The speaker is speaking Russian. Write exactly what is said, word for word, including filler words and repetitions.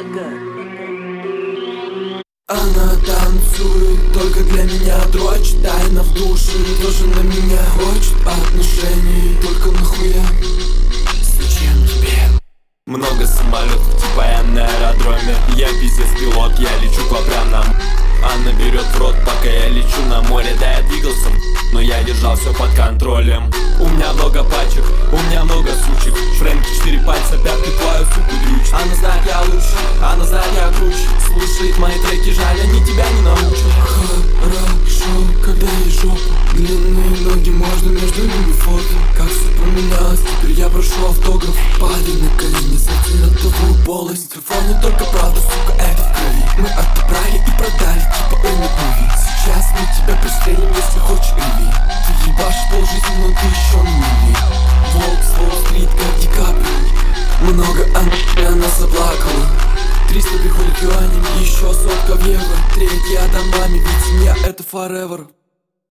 Она танцует только для меня, дрочит тайно в душе, тоже на меня хочет отношений. Только нахуя? Зачем тебе? Много самолетов, типа я на аэродроме. Я пиздец пилот, я лечу к прям. Она берет в рот, пока я лечу на море. Да, я двигался, но я держал все под контролем. У меня много пачек, у меня много сучек. Фрэнки четыре пальца, пятки твою суку дрючит. Она знает, я лучше, она знает, я круче. Слушает мои треки, жаль, они тебя не научат. Хорошо, когда есть жопа, длинные ноги, можно между ними фото. Как все поменялось, теперь я прошу автограф. Падай на колени, сантиметровую полость. В телефоне только правда, сука, это в крови. Мы отобрали и продали, типа Эрни Муви. Сейчас мы тебя пристрелим, если хочешь рви. Ты ебашь полжизни, но ты еще на нули. Волк с Уолл-стрит, как Ди Каприо. Много она, она заплакала. Триста приходит юаней, еще сотка в евро. Третья домами, ведь семья это forever.